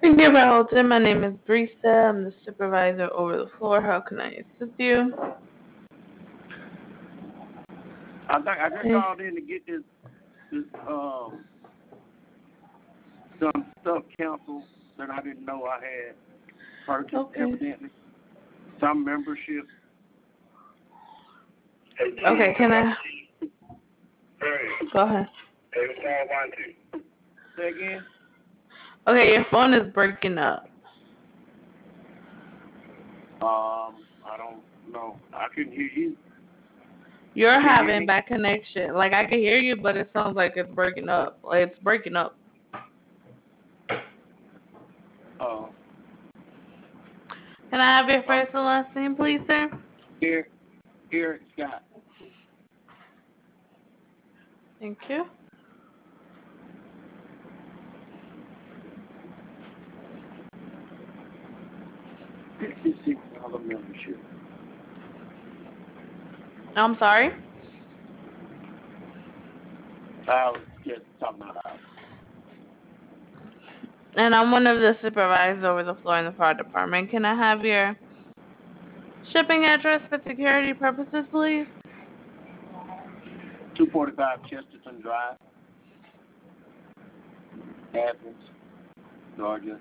Thank you for holding. My name is Brisa. I'm the supervisor over the floor. How can I assist you? I think I just Okay. called in to get this some stuff canceled that I didn't know I had purchased. Okay. Evidently, some membership. Okay, can I go ahead? Say again. Okay, your phone is breaking up. I don't know. I couldn't hear you. You're Can you hear having me? bad connection. Like I can hear you, but it sounds like it's breaking up. Like it's breaking up. Uh, Can I have your uh first and last name, please, sir? here, Eric Scott. Thank you. $66 membership. I'm sorry. I was just talking about that. And I'm one of the supervisors over the floor in the fire department. Can I have your shipping address for security purposes, please? 245 Chesterton Drive, Athens, Georgia,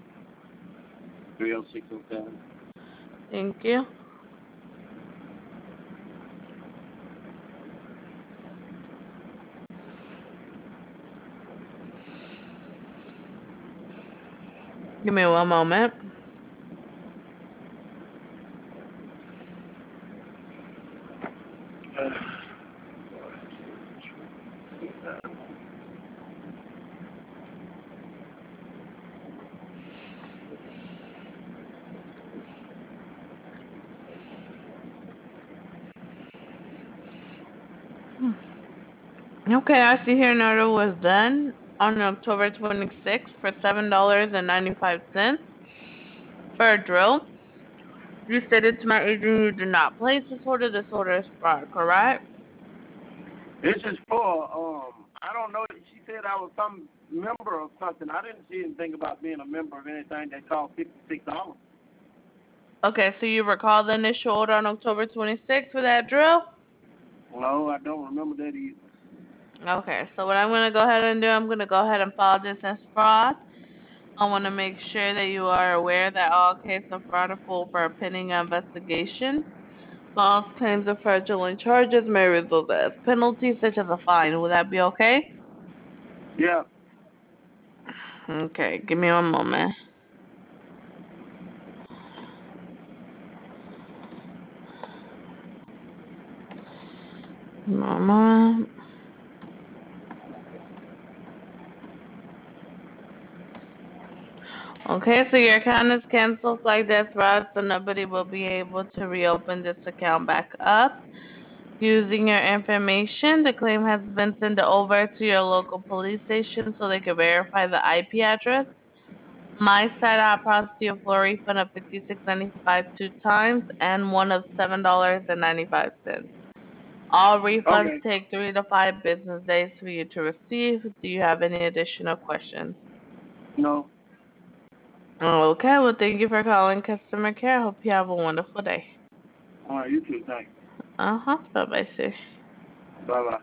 30607. Thank you. Give me one moment. Okay, I see here an order was done on October 26th for $7.95 for a drill. You stated to my agent you did not place this order. This order is fraud, correct? This is for, I don't know. She said I was some member of something. I didn't see anything about being a member of anything that cost $56. Okay, so you recall the initial order on October 26th for that drill? No, I don't remember that either. Okay, so what I'm going to go ahead and do, I'm going to go ahead and file this as fraud. I want to make sure that you are aware that all cases of fraud are full for a pending investigation. False claims of fraudulent charges may result as penalties such as a fine. Will that be okay? Yeah. Okay, give me one moment. Mama. Okay, so your account is canceled like that's right, so nobody will be able to reopen this account back up. Using your information, the claim has been sent over to your local police station so they can verify the IP address. My side, I processed you a full refund of $56.95 two times and one of $7.95. All refunds Okay. take 3 to 5 business days for you to receive. Do you have any additional questions? No. Okay, well, thank you for calling customer care. Hope you have a wonderful day. All right, you too. Thanks. Bye bye, sir. Bye-bye.